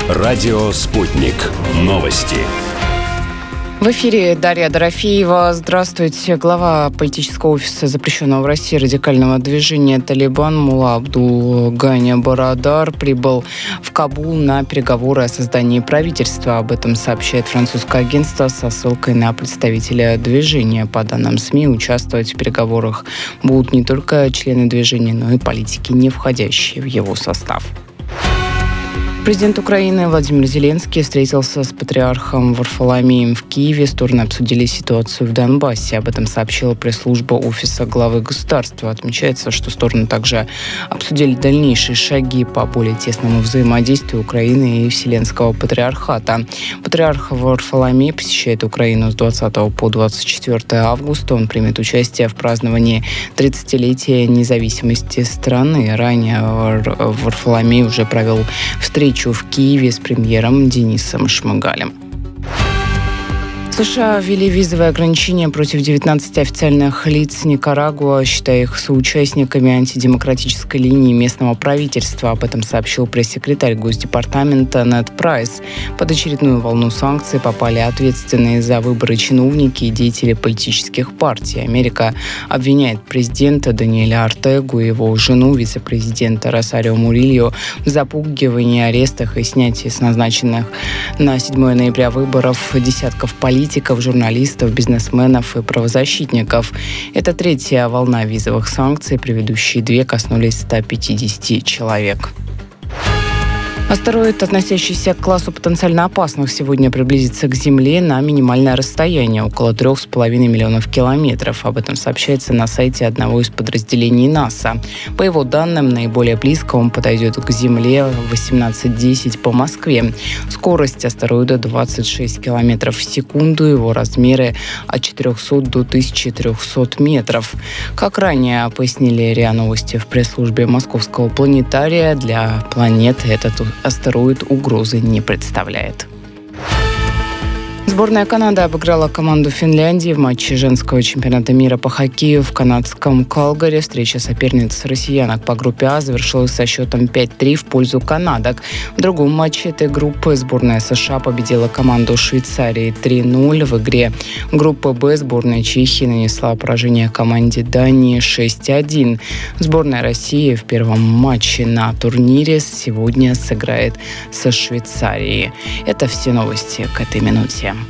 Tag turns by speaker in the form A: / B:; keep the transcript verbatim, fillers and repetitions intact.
A: Радио «Спутник». Новости.
B: В эфире Дарья Дорофеева. Здравствуйте. Глава политического офиса запрещенного в России радикального движения «Талибан» Мулла Абдул Гани Барадар прибыл в Кабул на переговоры о создании правительства. Об этом сообщает французское агентство со ссылкой на представителя движения. По данным СМИ, участвовать в переговорах будут не только члены движения, но и политики, не входящие в его состав. Президент Украины Владимир Зеленский встретился с патриархом Варфоломеем в Киеве. Стороны обсудили ситуацию в Донбассе. Об этом сообщила пресс-служба офиса главы государства. Отмечается, что стороны также обсудили дальнейшие шаги по более тесному взаимодействию Украины и Вселенского патриархата. Патриарх Варфоломей посещает Украину с двадцатого по двадцать четвёртое августа. Он примет участие в праздновании тридцатилетия независимости страны. Ранее Варфоломей уже провел встречу в Киеве с премьером Денисом Шмыгалем. США ввели визовые ограничения против девятнадцати официальных лиц Никарагуа, считая их соучастниками антидемократической линии местного правительства. Об этом сообщил пресс-секретарь Госдепартамента Нед Прайс. Под очередную волну санкций попали ответственные за выборы чиновники и деятели политических партий. Америка обвиняет президента Даниэля Ортегу и его жену, вице-президента Росарио Мурильо, в запугивании, арестах и снятии с назначенных на седьмое ноября выборов десятков политиков, политиков, журналистов, бизнесменов и правозащитников. Это третья волна визовых санкций. Предыдущие две коснулись ста пятидесяти человек. Астероид, относящийся к классу потенциально опасных, сегодня приблизится к Земле на минимальное расстояние – около трех с половиной миллионов километров. Об этом сообщается на сайте одного из подразделений НАСА. По его данным, наиболее близко он подойдет к Земле в восемнадцать десять по Москве. Скорость астероида двадцать шесть километров в секунду, его размеры от четырехсот до тысячи трехсот метров. Как ранее пояснили РИА Новости в пресс-службе Московского планетария, для планеты этот астероид угрозы не представляет. Сборная Канады обыграла команду Финляндии в матче женского чемпионата мира по хоккею в канадском Калгари. Встреча соперниц россиянок по группе А завершилась со счетом пять-три в пользу канадок. В другом матче этой группы сборная США победила команду Швейцарии три-ноль. В игре группы Б сборная Чехии нанесла поражение команде Дании шесть-один. Сборная России в первом матче на турнире сегодня сыграет со Швейцарией. Это все новости к этой минуте.